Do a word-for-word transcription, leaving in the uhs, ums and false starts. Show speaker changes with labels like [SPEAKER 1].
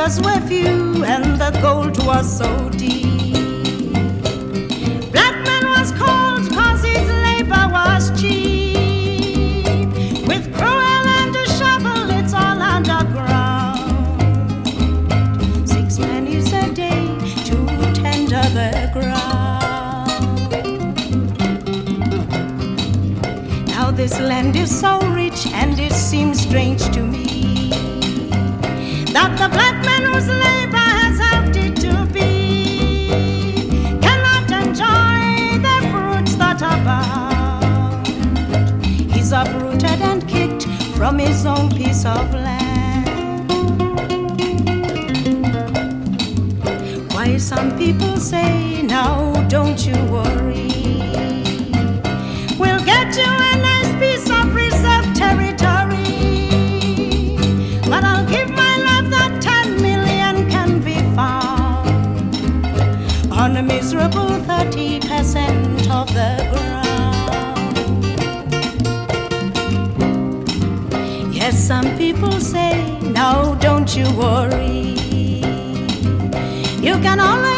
[SPEAKER 1] warriors were few and the gold was so deep. Black man was cold cause his labor was cheap. With cruel and a shovel it's all underground. Six pennies a day to tender the ground. Now this land is so rich and it seems strange to me that the black man whose labor has helped it to be cannot enjoy the fruits that abound. He's uprooted and kicked from his own piece of land. Why some people say, now don't you worry, we'll get you a nice piece of reserved territory. But I'll give my love that ten million can be found on a miserable thirty percent of the ground. Yes, some people say, now don't you worry, you can always